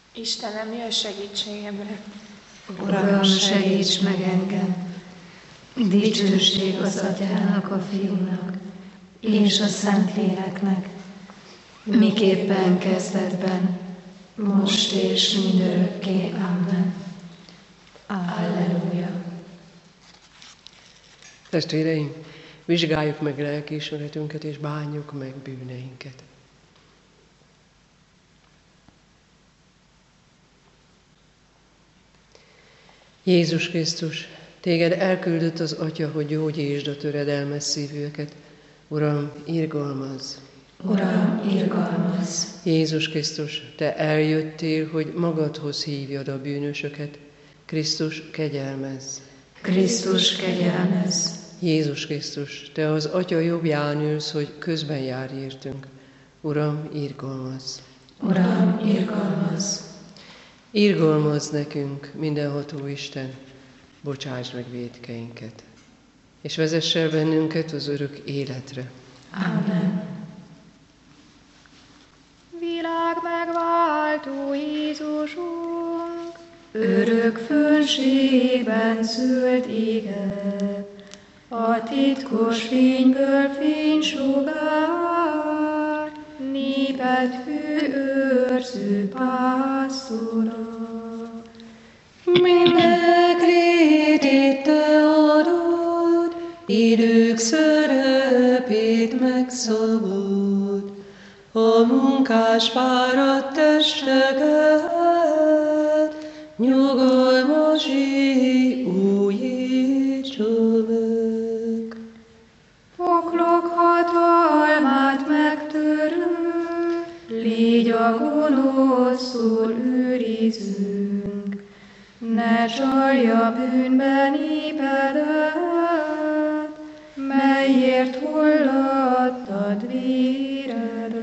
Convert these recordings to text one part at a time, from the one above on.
Istenem, jöjj segítségemre! Uram, segíts meg engem! Dicsőség az Atyának, a Fiúnak és a Szentléleknek, miképpen kezdetben, most és mindörökké. Amen. Alleluja. Testvéreim, vizsgáljuk meg lelkiismeretünket és bánjuk meg bűneinket. Jézus Krisztus, téged elküldött az Atya, hogy gyógyítsd a töredelmes szívűeket. Uram, irgalmazz! Uram, irgalmazz! Jézus Krisztus, te eljöttél, hogy magadhoz hívjad a bűnösöket. Krisztus, kegyelmezz! Krisztus, kegyelmezz! Jézus Krisztus, te az Atya jobbján ülsz, hogy közben járj értünk. Uram, irgalmazz! Uram, irgalmazz! Irgalmazz nekünk, mindenható Isten, bocsáss meg vétkeinket, és vezess el bennünket az örök életre. Amen. Világ megváltó Jézusunk, örök fönségben szült éget, a titkos fényből fénysugár, néped fő őrző pásztora. Mindnek létét te adod, idők szerepét megszabod, a munkás fáradt testeket, nyugalmasé újítsa meg. Poklok hatalmát megtörő, légy a gonoszul őrizünk, ne csalja bűnbe népedet, melyért hullattad véredet.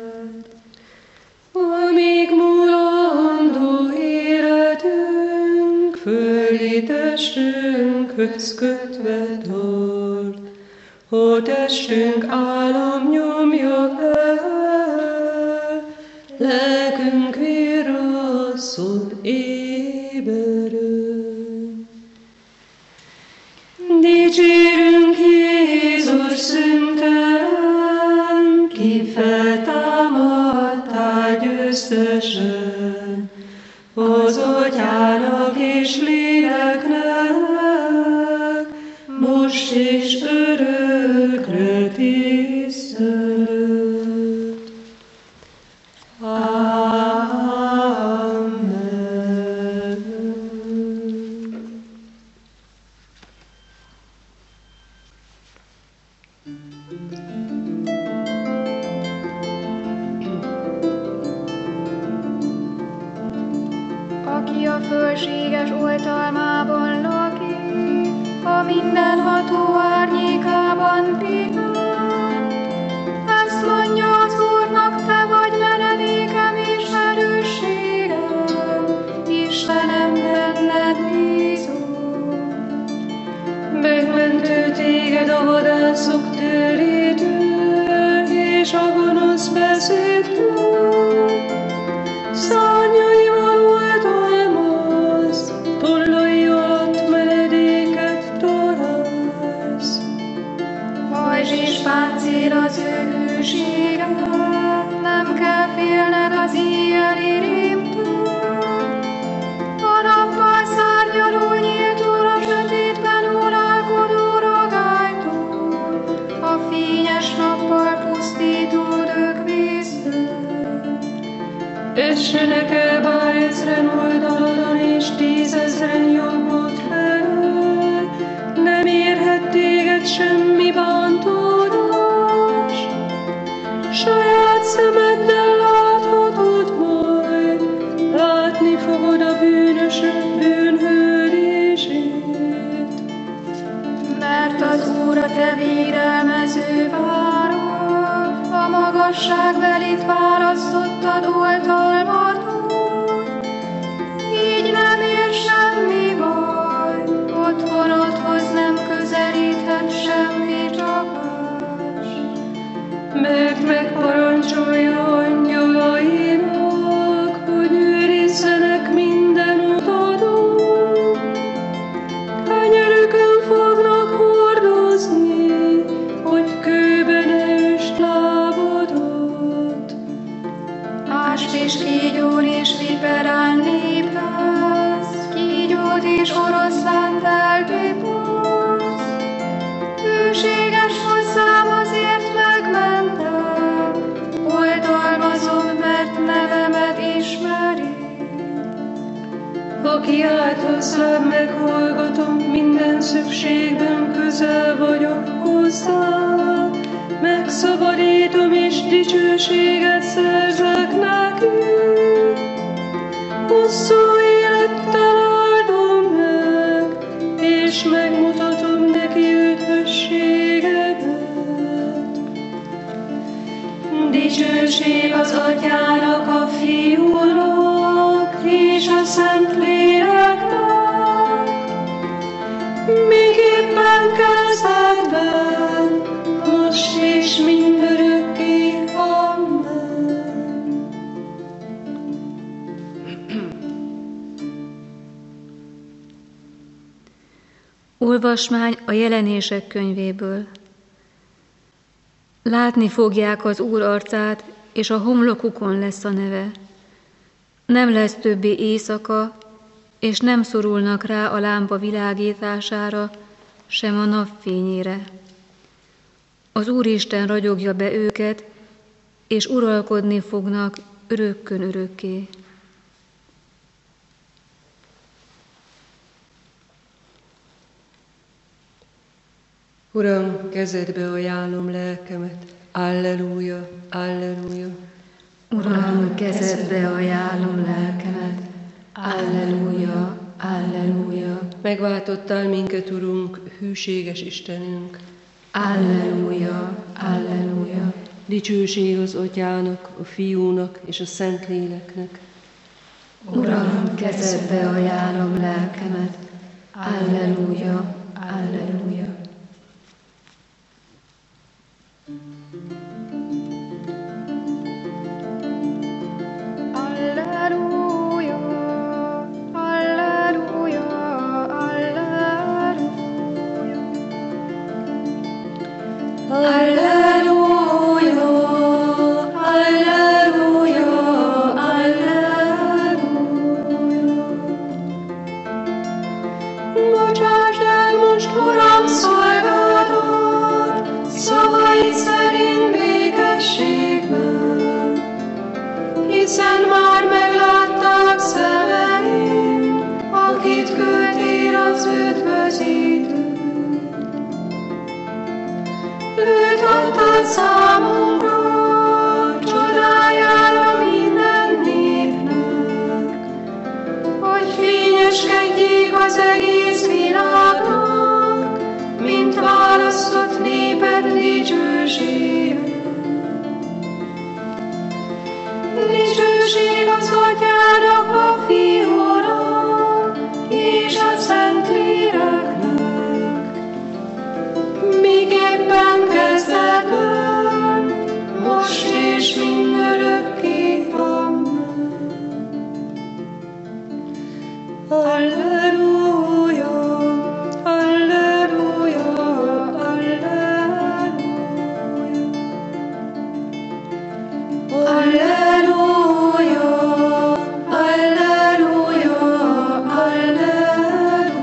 Amíg mulandó életünk, földi testünkhöz kötve tart, a testünk állam nyomja el, lelkünk virrasszon éberen. Dicsérünk Jézus szüntelen, ki feltámadtál győztesen, az Atyának és Léleknek, most és örökre tisztelet. Amen. Aki a fölséges oltalmában lakik, a mindenható árnyékában pihen, ezt mondja az Úrnak, te vagy menedékem és erősségem, Istenem, benned bízom. Megmentő téged a vadászok törétől, és a gonosz beszédtől. Szárnyaival oltalmaz, tollai alatt menedéket találsz. Pajzs és páncél az ő hűséget, nem kell félned az éjjeli rémtől. A nappal szárnyaló nyíltól, a sötétben uralkodó ragálytól, a fényes nappal pusztító dögvíztől. Essenek el bár ezren oldaladon, és 10 000 jobbot felől, nem érhet téged semmi bántódás. Saját szemeddel láthatod majd, látni fogod a bűnösök bűnhődését. Mert az Úr a te védelmező várod, a magasságbelit választottad oltalmadon. Így nem ér semmi baj, otthonodhoz nem közelíthet semmi kígyón és viperán léptesz, kígyót és oroszlánt eltépolsz. Hűséges hozzám, azért megmentem, oltalmazom, mert nevemet ismeri. Ha kiáltasz rád, meghallgatom, minden szükségben közel vagyok hozzá. Megszabadítom és dicsőséget szerzek neki. Hosszú élettel áldom meg, és megmutatom neki üdvösségemet. Dicsőség az Atyának, a Fiúnak, és a Szentléleknek, miképpen kezdetben, most és mindörökké. Amen. Olvasmány a Jelenések könyvéből. Látni fogják az Úr arcát, és a homlokukon lesz a neve. Nem lesz többé éjszaka, és nem szorulnak rá a lámpa világítására, sem a napfényére. Az Úristen ragyogja be őket, és uralkodni fognak örökkön örökké. Uram, kezedbe ajánlom lelkemet. Alleluja, alleluja. Uram, kezedbe ajánlom lelkemet. Alleluja, alleluja. Megváltottál minket, Urunk, hűséges Istenünk. Alleluja, alleluja. Dicsőség az Atyának, a Fiúnak és a Szentléleknek. Uram, kezedbe ajánlom lelkemet. Alleluja, alleluja. Alleluja, alleluja, alleluja. Alleluja, alleluja, alleluja. Bocsásd el most, Uram, szolgádat, szavaid szerint békességben, hiszen már meglátták szemeim, akit küldtél az üdvözítő. Őt adtad számunkra, csodájára minden népnek, hogy fényeskedjék az egész világnak, mint választott néped dicsősége. Dicsőség az Atyának, a Fiúnak és a Szentléleknek, miképpen kezdetben, most és mindörökké. Amen. Alleluja, alleluja, alleluja. Alleluja, alleluja, alleluja.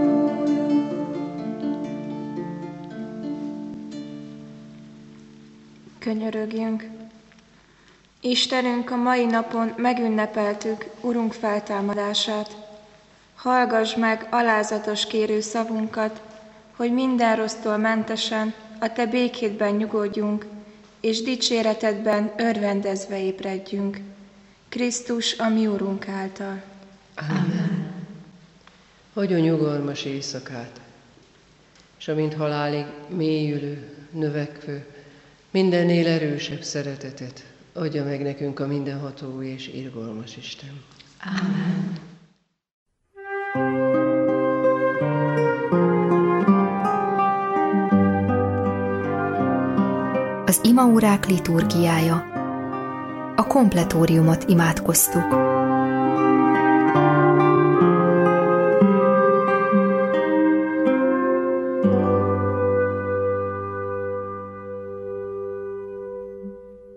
Könyörögjünk! Istenünk, a mai napon megünnepeltük Urunk feltámadását. Hallgass meg alázatos kérő szavunkat, hogy minden rossztól mentesen a Te békédben nyugodjunk, és dicséretedben örvendezve ébredjünk. Krisztus, a mi Urunk által. Amen. Adj a nyugalmas éjszakát, és amint halálig mélyülő, növekvő, mindennél erősebb szeretetet adja meg nekünk a mindenható és irgalmas Isten. Amen. Az imaórák liturgiája. A kompletóriumot imádkoztuk.